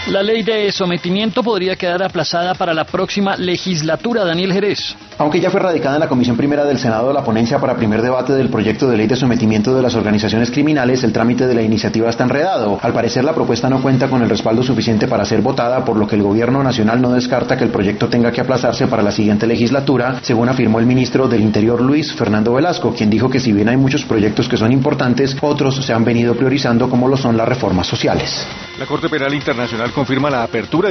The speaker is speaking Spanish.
La ley de sometimiento podría quedar aplazada para la próxima legislatura. Daniel Jerez. Aunque ya fue radicada en la Comisión Primera del Senado la ponencia para primer debate del proyecto de ley de sometimiento de las organizaciones criminales, el trámite de la iniciativa está enredado. Al parecer, la propuesta no cuenta con el respaldo suficiente para ser votada, por lo que el gobierno nacional no descarta que el proyecto tenga que aplazarse para la siguiente legislatura, según afirmó el ministro del Interior Luis Fernando Velasco, quien dijo que si bien hay muchos proyectos que son importantes, otros se han venido priorizando, como lo son las reformas sociales. La Corte Penal Internacional confirma la apertura